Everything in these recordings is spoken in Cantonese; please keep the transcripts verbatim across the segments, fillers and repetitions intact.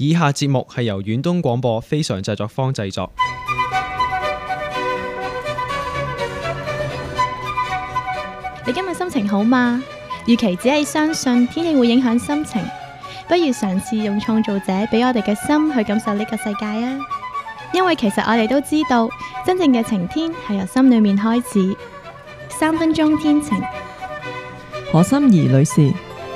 以下節目係由遠東廣播非常製作坊製作。 你今日心情好嗎？與其只係相信天氣會影響心情，不如嘗試用創造者俾我哋嘅心去感受呢個世界啊！因為其實我哋都知道，真正嘅晴天係由心裏面開始。三分鐘天晴， 何心怡女士。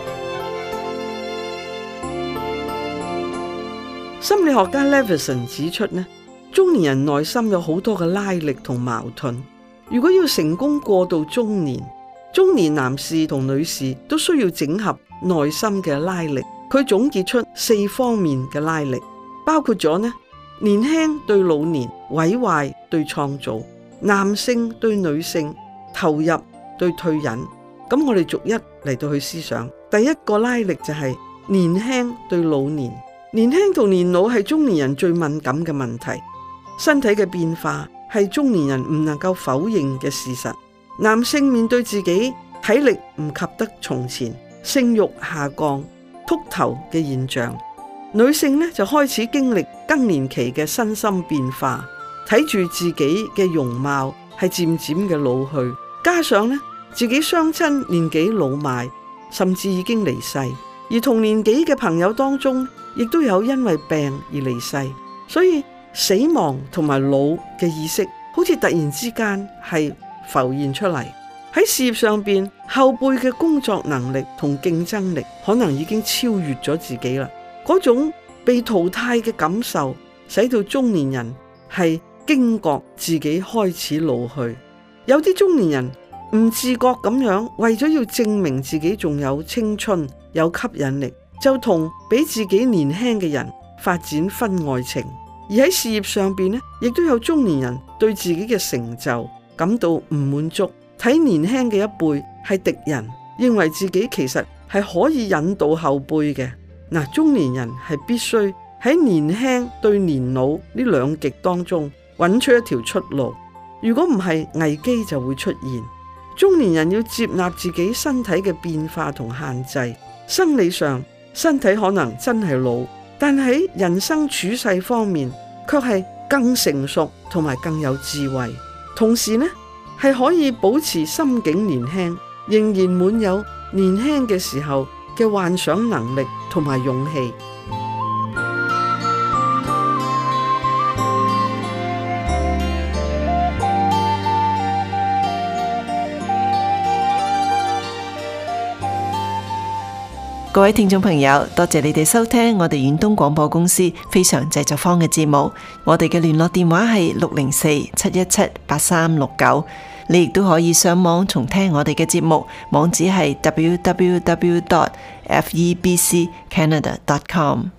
心理學家 Levinson 指出呢，中年人內心有好多嘅拉力同矛盾。如果要成功過渡中年，中年男士同女士都需要整合內心嘅拉力。佢總結出四方面嘅拉力，包括咗呢，年輕對老年，毀壞對創造，男性對女性，投入對退隱。咁我哋逐一嚟到去思想。第一個拉力就係年輕對老年。年輕同年老係中年人最敏感嘅問題。身體嘅變化係中年人唔能夠否認嘅事實。男性面對自己體力唔及得從前，性慾下降、禿頭嘅現象；女性呢就開始經歷更年期嘅身心變化，睇住自己嘅容貌係漸漸嘅老去，加上呢自己雙親年紀老邁，甚至已經離世，而同年紀嘅朋友當中亦都有因為病而離世，所以死亡同埋老嘅意識好似突然之間係浮現出嚟。喺事業上邊，後輩嘅工作能力同競爭力可能已經超越咗自己啦。嗰種被淘汰嘅感受，使到中年人係驚覺自己開始老去。有啲中年人唔自覺咁樣，為咗要證明自己仲有青春、有吸引力，就同比自己年輕嘅人發展婚外情。而喺事業上邊呢，亦都有中年人對自己嘅成就感到唔滿足，睇年輕嘅一輩係敵人，認為自己其實係可以引導後輩嘅。嗱，中年人係必須喺年輕對年老呢兩極當中揾出一條出路，如果唔係，危機就會出現。中年人要接納自己身體嘅變化同限制，生理上身體可能真係老，但喺人生處世方面卻係更成熟同埋更有智慧。同時呢，係可以保持心境年輕，仍然滿有年輕嘅時候嘅幻想能力同埋勇氣。 各位聽眾朋友，多謝你哋收聽我哋遠東廣播公司非常製作坊嘅節目。我哋嘅聯絡電話係六零四七一七八三六九。你亦都可以上網重聽我哋嘅節目，網址係 double-u double-u double-u dot f e b c canada dot com。